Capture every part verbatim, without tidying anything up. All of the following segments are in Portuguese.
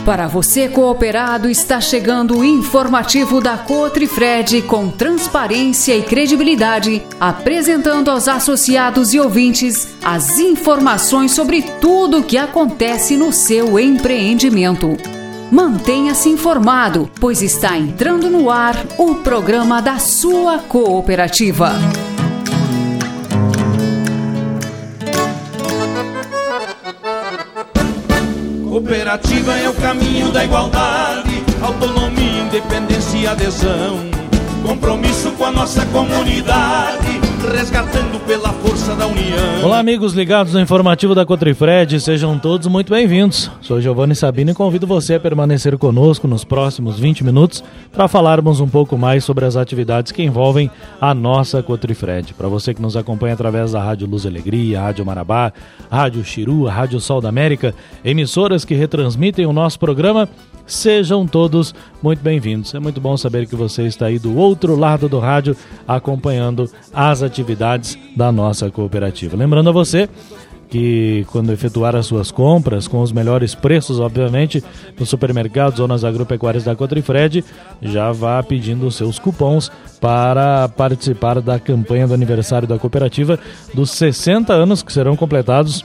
Para você cooperado, está chegando o informativo da Cotrifred com transparência e credibilidade, apresentando aos associados e ouvintes as informações sobre tudo o que acontece no seu empreendimento. Mantenha-se informado, pois está entrando no ar o programa da sua cooperativa. Cooperativa é o caminho da igualdade, autonomia, independência e adesão. Compromisso com a nossa comunidade, resgatando pela força da união. Olá, amigos ligados no informativo da Cotrifred, sejam todos muito bem-vindos. Sou Giovanni Sabino e convido você a permanecer conosco nos próximos vinte minutos para falarmos um pouco mais sobre as atividades que envolvem a nossa Cotrifred. Para você que nos acompanha através da Rádio Luz e Alegria, Rádio Marabá, Rádio Xiru, Rádio Sol da América, emissoras que retransmitem o nosso programa, sejam todos muito bem-vindos. É muito bom saber que você está aí do outro lado do rádio acompanhando as atividades da nossa cooperativa. Lembrando a você que quando efetuar as suas compras com os melhores preços, obviamente, nos supermercados ou nas agropecuárias da Cotrifred, já vá pedindo os seus cupons para participar da campanha do aniversário da cooperativa dos sessenta anos que serão completados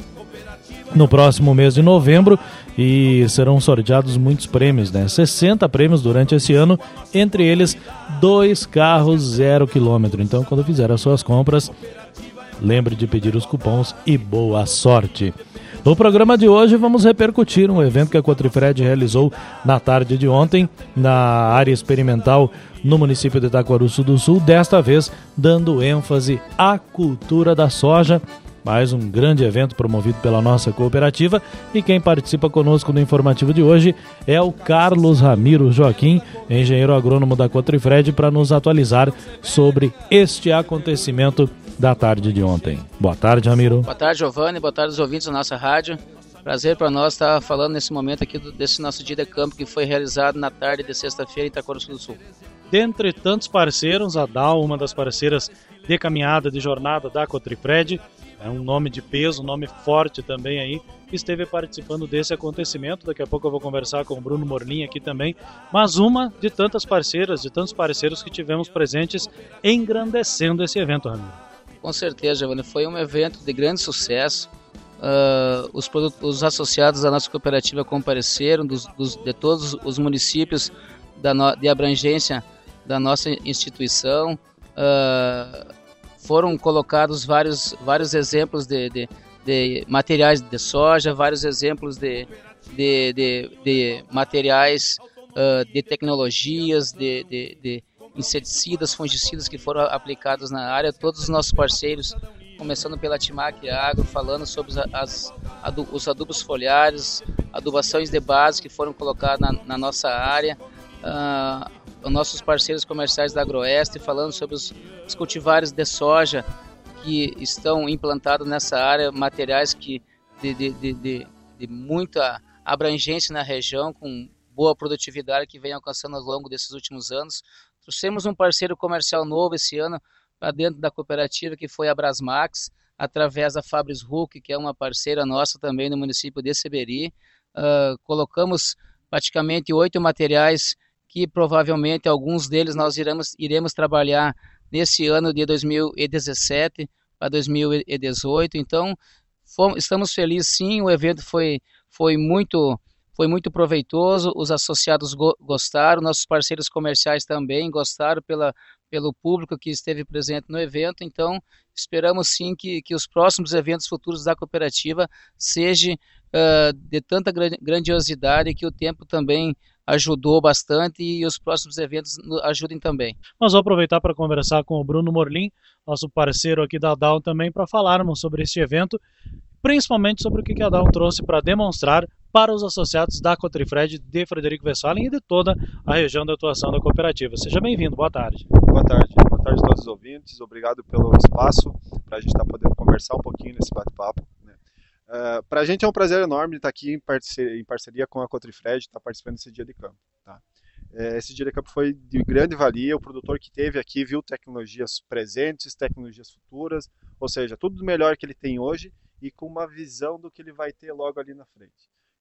no próximo mês de novembro e serão sorteados muitos prêmios, né? sessenta prêmios durante esse ano, entre eles dois carros zero quilômetro. Então, quando fizer as suas compras, lembre de pedir os cupons e boa sorte. No programa de hoje vamos repercutir um evento que a Cotrifred realizou na tarde de ontem na área experimental no município de Itaquaruçu do Sul, desta vez dando ênfase à cultura da soja. Mais um grande evento promovido pela nossa cooperativa, e quem participa conosco no informativo de hoje é o Carlos Ramiro Joaquim, engenheiro agrônomo da Cotrifred, para nos atualizar sobre este acontecimento da tarde de ontem. Boa tarde, Ramiro. Boa tarde, Giovanni. Boa tarde aos ouvintes da nossa rádio. Prazer para nós estar falando nesse momento aqui desse nosso dia de campo que foi realizado na tarde de sexta-feira em Itaquaruçu do Sul. Dentre tantos parceiros, a D A O, uma das parceiras de caminhada, de jornada da Cotrifred, é um nome de peso, um nome forte também aí, que esteve participando desse acontecimento. Daqui a pouco eu vou conversar com o Bruno Morlin aqui também, mas uma de tantas parceiras, de tantos parceiros que tivemos presentes engrandecendo esse evento, Ramiro. Com certeza, Giovanni, foi um evento de grande sucesso. Uh, os, produtos, os associados da nossa cooperativa compareceram, dos, dos, de todos os municípios da no, de abrangência da nossa instituição. Uh, foram colocados vários, vários exemplos de, de, de materiais de soja, vários exemplos de, de, de, de materiais uh, de tecnologias, de, de, de inseticidas, fungicidas que foram aplicados na área. Todos os nossos parceiros, começando pela Timac Agro, falando sobre as, adu, os adubos foliares, adubações de base que foram colocadas na, na nossa área. Uh, os nossos parceiros comerciais da Agroeste falando sobre os, os cultivares de soja que estão implantados nessa área, materiais que de, de, de, de, de muita abrangência na região, com boa produtividade que vem alcançando ao longo desses últimos anos. Trouxemos um parceiro comercial novo esse ano para dentro da cooperativa, que foi a Brasmax, através da Fabris Huck, que é uma parceira nossa também no município de Seberi. Uh, colocamos praticamente oito materiais que provavelmente alguns deles nós iremos, iremos trabalhar nesse ano de dois mil e dezessete para dois mil e dezoito. Então, fomos, estamos felizes sim, o evento foi, foi, muito, foi muito proveitoso, os associados go, gostaram, nossos parceiros comerciais também gostaram pela, pelo público que esteve presente no evento. Então, esperamos sim que, que os próximos eventos futuros da cooperativa sejam uh, de tanta grandiosidade, que o tempo também ajudou bastante e os próximos eventos ajudem também. Nós vamos aproveitar para conversar com o Bruno Morlin, nosso parceiro aqui da D A O também, para falarmos sobre este evento, principalmente sobre o que a D A O trouxe para demonstrar para os associados da Cotrifred de Frederico Westphalen e de toda a região de atuação da cooperativa. Seja bem-vindo, boa tarde. Boa tarde, boa tarde a todos os ouvintes, obrigado pelo espaço para a gente estar tá podendo conversar um pouquinho nesse bate-papo. Uh, para a gente é um prazer enorme estar aqui em parceria, em parceria com a Cotrifred, estar participando desse dia de campo. Tá? É, esse dia de campo foi de grande valia, o produtor que teve aqui viu tecnologias presentes, tecnologias futuras, ou seja, tudo do melhor que ele tem hoje e com uma visão do que ele vai ter logo ali na frente.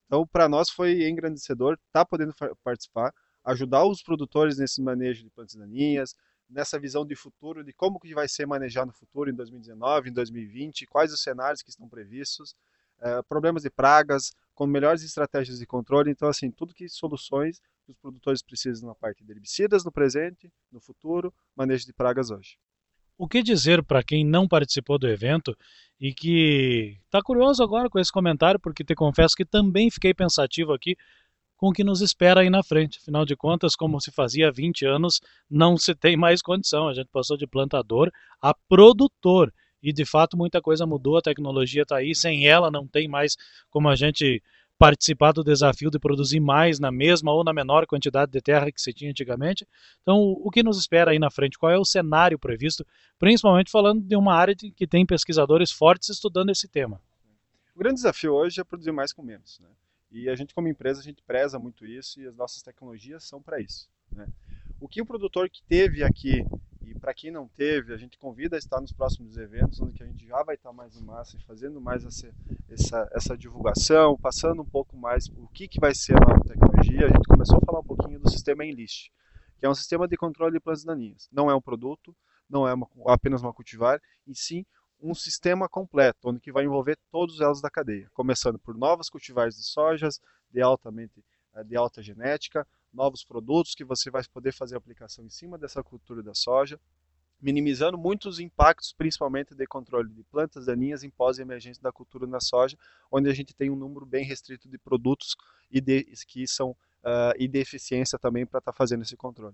Então, para nós foi engrandecedor estar tá podendo participar, ajudar os produtores nesse manejo de plantas daninhas, nessa visão de futuro, de como que vai ser manejado no futuro, em dois mil e dezenove, em dois mil e vinte, quais os cenários que estão previstos, uh, problemas de pragas, com melhores estratégias de controle. Então, assim, tudo que soluções que os produtores precisam na parte de herbicidas no presente, no futuro, manejo de pragas hoje. O que dizer para quem não participou do evento e que está curioso agora com esse comentário, porque te confesso que também fiquei pensativo aqui com o que nos espera aí na frente. Afinal de contas, como se fazia há vinte anos, não se tem mais condição. A gente passou de plantador a produtor. E, de fato, muita coisa mudou, a tecnologia está aí. Sem ela, não tem mais como a gente participar do desafio de produzir mais na mesma ou na menor quantidade de terra que se tinha antigamente. Então, o que nos espera aí na frente? Qual é o cenário previsto? Principalmente falando de uma área que tem pesquisadores fortes estudando esse tema. O grande desafio hoje é produzir mais com menos, né? E a gente, como empresa, a gente preza muito isso e as nossas tecnologias são para isso, né? O que o produtor que teve aqui, e para quem não teve, a gente convida a estar nos próximos eventos, onde a gente já vai estar mais no massa e fazendo mais essa, essa, essa divulgação, passando um pouco mais o que, que vai ser a nova tecnologia. A gente começou a falar um pouquinho do sistema Enlist, que é um sistema de controle de plantas daninhas. Não é um produto, não é uma, apenas uma cultivar, e sim um sistema completo, onde que vai envolver todos os elos da cadeia, começando por novos cultivares de sojas, de, altamente, de alta genética, novos produtos que você vai poder fazer aplicação em cima dessa cultura da soja, minimizando muitos impactos, principalmente de controle de plantas daninhas em pós-emergência da cultura na soja, onde a gente tem um número bem restrito de produtos e de, que são, uh, e de eficiência também para estar tá fazendo esse controle.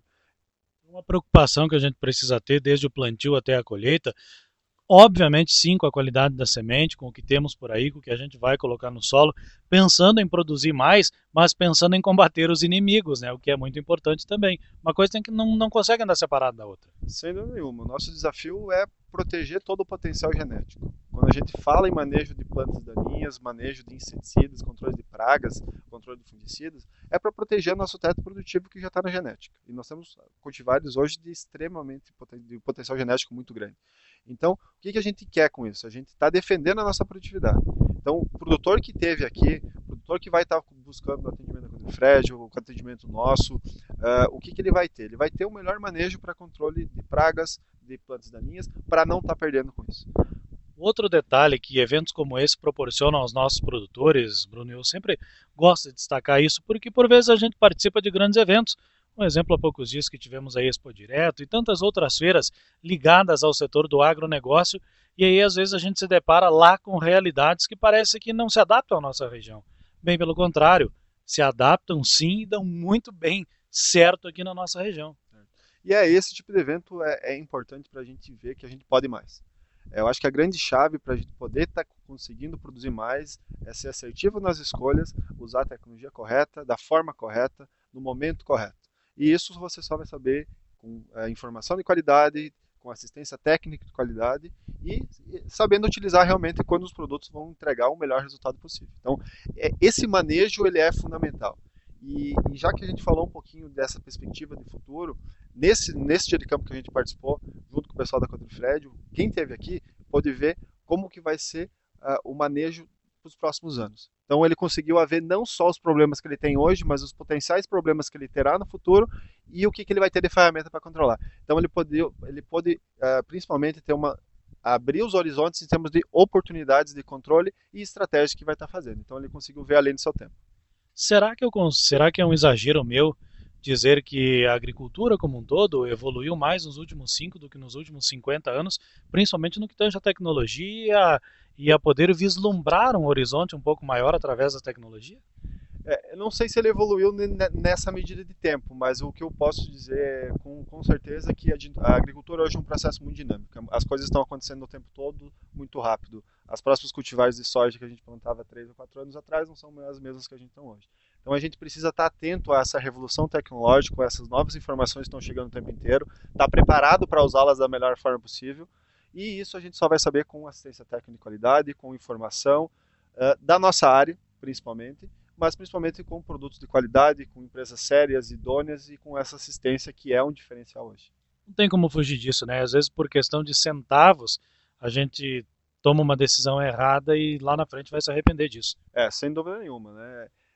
Uma preocupação que a gente precisa ter desde o plantio até a colheita, obviamente sim, com a qualidade da semente, com o que temos por aí, com o que a gente vai colocar no solo, pensando em produzir mais, mas pensando em combater os inimigos, né? O que é muito importante também. Uma coisa tem que não, não consegue andar separada da outra. Sem dúvida nenhuma. O nosso desafio é proteger todo o potencial genético. Quando a gente fala em manejo de plantas daninhas, manejo de inseticidas, controle de pragas, controle de fungicidas, é para proteger nosso teto produtivo que já está na genética. E nós temos cultivares hoje de extremamente de potencial genético muito grande. Então, o que, que a gente quer com isso? A gente está defendendo a nossa produtividade. Então, o produtor que teve aqui, o produtor que vai estar tá buscando o atendimento da Cotrifred, o atendimento nosso, uh, o que, que ele vai ter? Ele vai ter o melhor manejo para controle de pragas, de plantas daninhas, para não estar tá perdendo com isso. Outro detalhe que eventos como esse proporcionam aos nossos produtores, Bruno, eu sempre gosto de destacar isso, porque por vezes a gente participa de grandes eventos. Um exemplo há poucos dias que tivemos a Expo Direto e tantas outras feiras ligadas ao setor do agronegócio, e aí às vezes a gente se depara lá com realidades que parece que não se adaptam à nossa região. Bem pelo contrário, se adaptam sim e dão muito bem certo aqui na nossa região. E é esse tipo de evento é, é importante para a gente ver que a gente pode mais. Eu acho que a grande chave para a gente poder estar tá conseguindo produzir mais é ser assertivo nas escolhas, usar a tecnologia correta, da forma correta, no momento correto. E isso você só vai saber com a informação de qualidade, com assistência técnica de qualidade e sabendo utilizar realmente quando os produtos vão entregar o melhor resultado possível. Então, esse manejo ele é fundamental. E, e já que a gente falou um pouquinho dessa perspectiva de futuro, nesse, nesse dia de campo que a gente participou, junto com o pessoal da Cotrifred, quem esteve aqui pôde ver como que vai ser uh, o manejo para os próximos anos. Então ele conseguiu ver não só os problemas que ele tem hoje, mas os potenciais problemas que ele terá no futuro e o que, que ele vai ter de ferramenta para controlar. Então ele pode, ele pode uh, principalmente ter uma, abrir os horizontes em termos de oportunidades de controle e estratégia que vai estar fazendo. Então ele conseguiu ver além do seu tempo. Será que, eu, será que é um exagero meu dizer que a agricultura como um todo evoluiu mais nos últimos cinco do que nos últimos cinquenta anos, principalmente no que tange a tecnologia e a poder vislumbrar um horizonte um pouco maior através da tecnologia? É, eu não sei se ele evoluiu nessa medida de tempo, mas o que eu posso dizer com, com certeza é que a, a agricultura hoje é um processo muito dinâmico. As coisas estão acontecendo o tempo todo muito rápido. As próximas cultivares de soja que a gente plantava três ou quatro anos atrás não são as mesmas que a gente tem hoje. Então a gente precisa estar atento a essa revolução tecnológica, a essas novas informações que estão chegando o tempo inteiro, estar preparado para usá-las da melhor forma possível. E isso a gente só vai saber com assistência técnica de qualidade, com informação uh, da nossa área, principalmente, mas principalmente com produtos de qualidade, com empresas sérias, idôneas e com essa assistência que é um diferencial hoje. Não tem como fugir disso, né? Às vezes por questão de centavos a gente toma uma decisão errada e lá na frente vai se arrepender disso. É, sem dúvida nenhuma, né?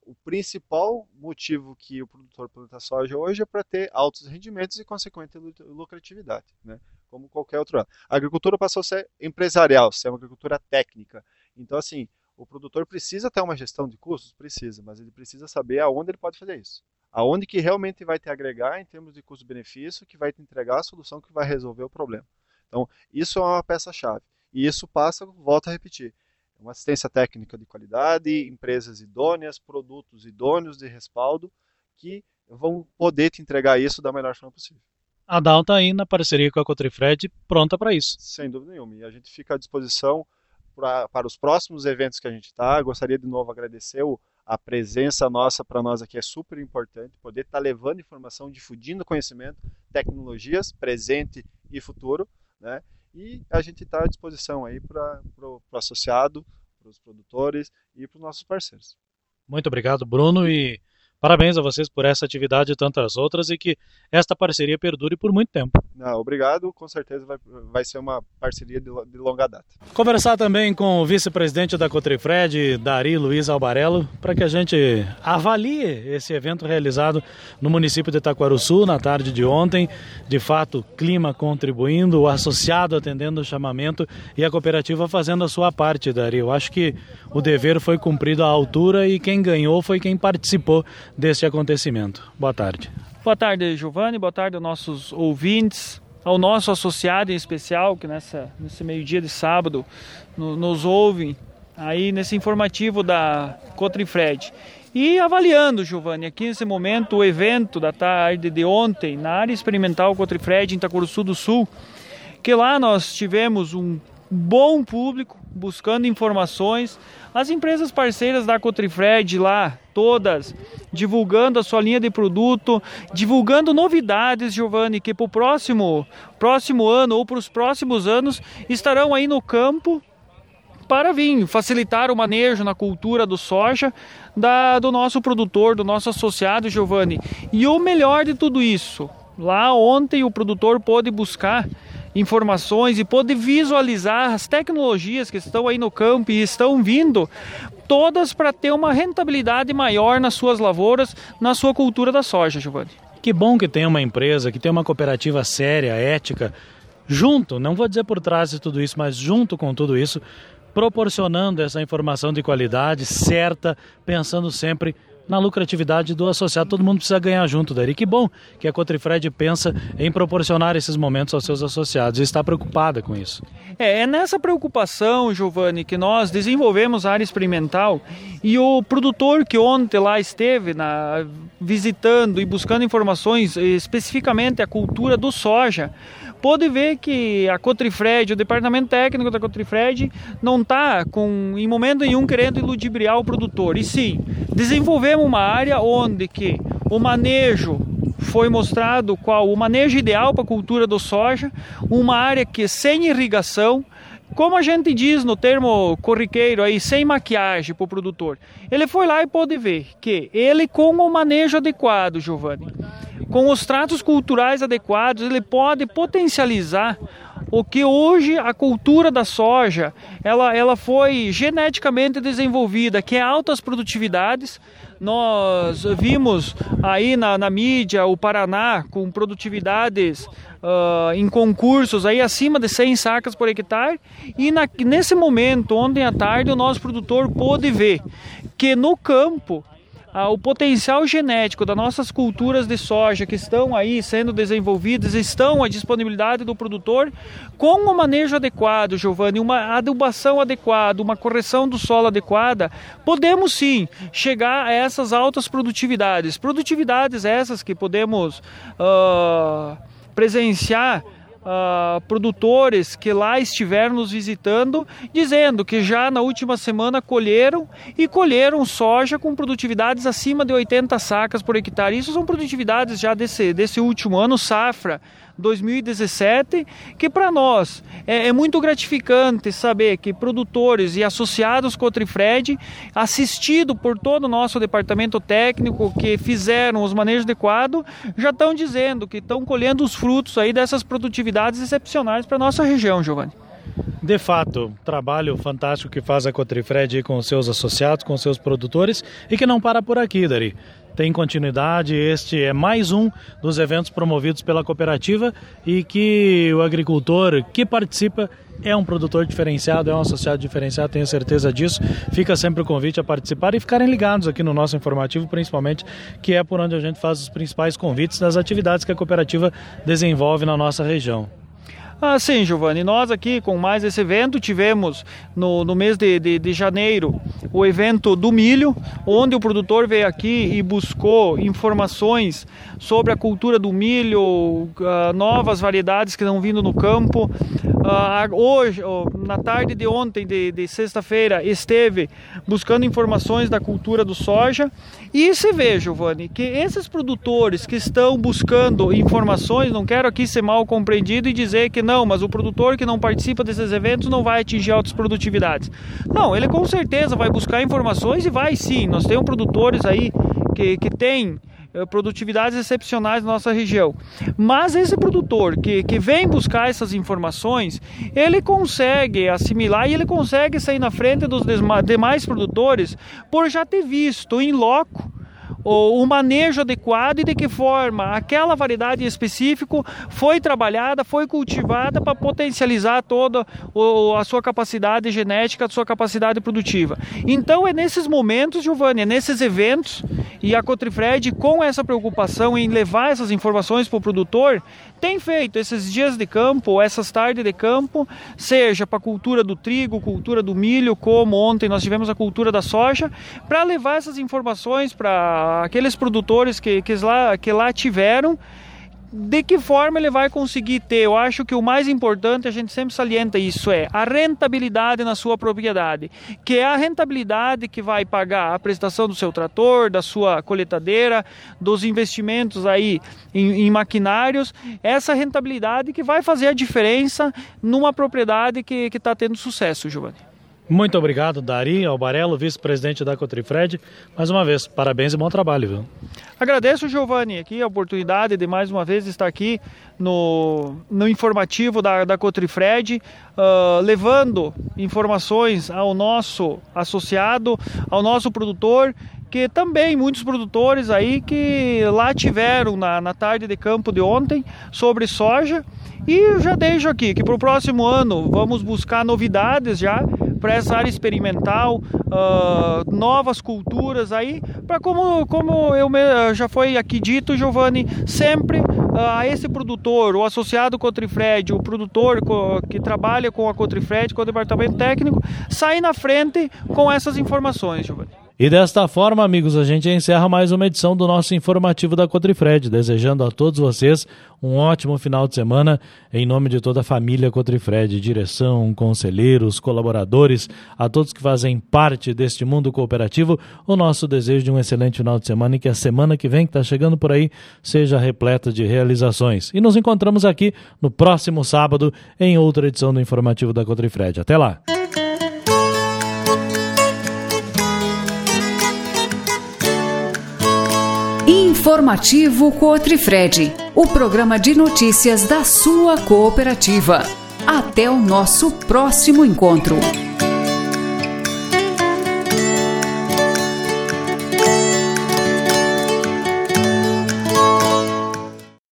o principal motivo que o produtor planta soja hoje é para ter altos rendimentos e consequente lucratividade, né? Como qualquer outro ano. A agricultura passou a ser empresarial, ser uma agricultura técnica. Então, assim, o produtor precisa ter uma gestão de custos? Precisa, mas ele precisa saber aonde ele pode fazer isso. Aonde que realmente vai te agregar em termos de custo-benefício, que vai te entregar a solução que vai resolver o problema. Então, isso é uma peça-chave. E isso passa, volto a repetir, uma assistência técnica de qualidade, empresas idôneas, produtos idôneos de respaldo, que vão poder te entregar isso da melhor forma possível. A Dow está aí na parceria com a Cotrifred, pronta para isso. Sem dúvida nenhuma. E a gente fica à disposição pra, para os próximos eventos que a gente está. Gostaria de novo agradecer o, a presença nossa, para nós aqui é super importante, poder estar tá levando informação, difundindo conhecimento, tecnologias, presente e futuro, né? E a gente está à disposição aí para o associado, para os produtores e para os nossos parceiros. Muito obrigado, Bruno, e parabéns a vocês por essa atividade e tantas outras, e que esta parceria perdure por muito tempo. Não, obrigado, com certeza vai, vai ser uma parceria de, de longa data. Conversar também com o vice-presidente da Cotrifred, Dari Luiz Albarello, para que a gente avalie esse evento realizado no município de Itaquaruçu na tarde de ontem. De fato, clima contribuindo, o associado atendendo o chamamento e a cooperativa fazendo a sua parte, Dari. Eu acho que o dever foi cumprido à altura e quem ganhou foi quem participou deste acontecimento. Boa tarde. Boa tarde, Giovanni. Boa tarde aos nossos ouvintes, ao nosso associado em especial, que nessa, nesse meio-dia de sábado no, nos ouvem aí nesse informativo da Cotrifred. E avaliando, Giovanni, aqui nesse momento o evento da tarde de ontem na área experimental Cotrifred em Itaquaruçu do Sul, que lá nós tivemos um bom público buscando informações, as empresas parceiras da Cotrifred lá, todas divulgando a sua linha de produto, divulgando novidades, Giovanni, que para o próximo, próximo ano ou para os próximos anos estarão aí no campo para vir facilitar o manejo na cultura do soja da, do nosso produtor, do nosso associado, Giovanni. E o melhor de tudo isso, lá ontem o produtor pôde buscar informações e pôde visualizar as tecnologias que estão aí no campo e estão vindo, todas para ter uma rentabilidade maior nas suas lavouras, na sua cultura da soja, Giovanni. Que bom que tem uma empresa, que tem uma cooperativa séria, ética, junto, não vou dizer por trás de tudo isso, mas junto com tudo isso, proporcionando essa informação de qualidade certa, pensando sempre na lucratividade do associado. Todo mundo precisa ganhar junto, Dari. Que bom que a Cotrifred pensa em proporcionar esses momentos aos seus associados e está preocupada com isso. É, é nessa preocupação, Giovanni, que nós desenvolvemos a área experimental, e o produtor que ontem lá esteve na, visitando e buscando informações especificamente a cultura do soja, pôde ver que a Cotrifred, o departamento técnico da Cotrifred, não está em momento nenhum querendo iludibriar o produtor. E sim, desenvolvemos uma área onde que o manejo foi mostrado qual o manejo ideal para a cultura do soja, uma área que sem irrigação, como a gente diz no termo corriqueiro aí, sem maquiagem para o produtor. Ele foi lá e pôde ver que ele, com o manejo adequado, Giovanni, com os tratos culturais adequados, ele pode potencializar o que hoje a cultura da soja, ela, ela foi geneticamente desenvolvida, que é altas produtividades. Nós vimos aí na, na mídia o Paraná com produtividades uh, em concursos aí acima de cem sacas por hectare, e na, nesse momento, ontem à tarde, o nosso produtor pôde ver que no campo Ah, o potencial genético das nossas culturas de soja que estão aí sendo desenvolvidas, estão à disponibilidade do produtor, com o manejo adequado, Giovanni, uma adubação adequada, uma correção do solo adequada, podemos sim chegar a essas altas produtividades. Produtividades essas que podemos uh, presenciar Uh, produtores que lá estiveram nos visitando, dizendo que já na última semana colheram e colheram soja com produtividades acima de oitenta sacas por hectare. Isso são produtividades já desse, desse último ano, safra dois mil e dezessete, que para nós é, é muito gratificante saber que produtores e associados Cotrifred, assistido por todo o nosso departamento técnico que fizeram os manejos adequados, já estão dizendo que estão colhendo os frutos aí dessas produtividades excepcionais para a nossa região, Giovanni. De fato, trabalho fantástico que faz a Cotrifred com os seus associados, com os seus produtores e que não para por aqui, Dari. Tem continuidade, este é mais um dos eventos promovidos pela cooperativa e que o agricultor que participa é um produtor diferenciado, é um associado diferenciado, tenho certeza disso. Fica sempre o convite a participar e ficarem ligados aqui no nosso informativo, principalmente, que é por onde a gente faz os principais convites das atividades que a cooperativa desenvolve na nossa região. Ah, sim, Giovanni, nós aqui com mais esse evento tivemos no, no mês de, de, de janeiro o evento do milho, onde o produtor veio aqui e buscou informações sobre a cultura do milho, uh, novas variedades que estão vindo no campo. Uh, hoje, oh, na tarde de ontem, de, de sexta-feira, esteve buscando informações da cultura do soja. E se vê, Giovanni, que esses produtores que estão buscando informações, não quero aqui ser mal compreendido e dizer que não, mas o produtor que não participa desses eventos não vai atingir altas produtividades. Não, ele com certeza vai buscar informações e vai sim. Nós temos produtores aí que, que têm produtividades excepcionais na nossa região. Mas esse produtor que, que vem buscar essas informações, ele consegue assimilar e ele consegue sair na frente dos demais produtores por já ter visto em loco o manejo adequado e de que forma aquela variedade específica foi trabalhada, foi cultivada para potencializar toda a sua capacidade genética, a sua capacidade produtiva. Então é nesses momentos, Giovanni, é nesses eventos, e a Cotrifred, com essa preocupação em levar essas informações para o produtor, tem feito esses dias de campo, essas tardes de campo, seja para a cultura do trigo, cultura do milho, como ontem nós tivemos a cultura da soja, para levar essas informações para aqueles produtores que, que, lá, que lá tiveram, de que forma ele vai conseguir ter. Eu acho que o mais importante, a gente sempre salienta isso, é a rentabilidade na sua propriedade, que é a rentabilidade que vai pagar a prestação do seu trator, da sua coletadeira, dos investimentos aí em, em maquinários, essa rentabilidade que vai fazer a diferença numa propriedade que está tendo sucesso, Giovanni. Muito obrigado, Dari Albarello, vice-presidente da Cotrifred. Mais uma vez, parabéns e bom trabalho, viu? Agradeço, Giovanni, aqui a oportunidade de mais uma vez estar aqui no, no informativo da, da Cotrifred, uh, levando informações ao nosso associado, ao nosso produtor, que também muitos produtores aí que lá tiveram na, na tarde de campo de ontem sobre soja. E eu já deixo aqui que para o próximo ano vamos buscar novidades já para essa área experimental, uh, novas culturas aí, para como, como eu já foi aqui dito, Giovanni, sempre a uh, esse produtor, o associado Cotrifred, o produtor co que trabalha com a Cotrifred, com o departamento técnico, sair na frente com essas informações, Giovanni. E desta forma, amigos, a gente encerra mais uma edição do nosso informativo da Cotrifred, desejando a todos vocês um ótimo final de semana, em nome de toda a família Cotrifred, direção, conselheiros, colaboradores, a todos que fazem parte deste mundo cooperativo, o nosso desejo de um excelente final de semana e que a semana que vem, que está chegando por aí, seja repleta de realizações. E nos encontramos aqui no próximo sábado em outra edição do informativo da Cotrifred. Até lá! Informativo Cotrifred, o programa de notícias da sua cooperativa. Até o nosso próximo encontro.